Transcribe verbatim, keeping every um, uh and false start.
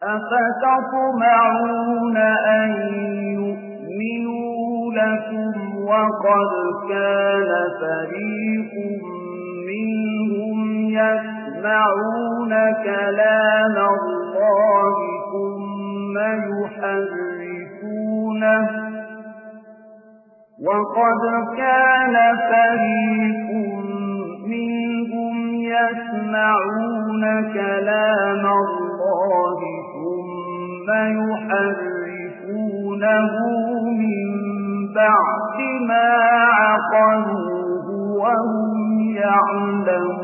أفتطمعون أن يؤمنوا لكم وقد كان فريق منهم يسمعون كلام الله ثم يحرفونه وقد كان فريق منهم يسمعون كلام الله ثم يحرفونه من بعد ما عقلوه وهم يعلمون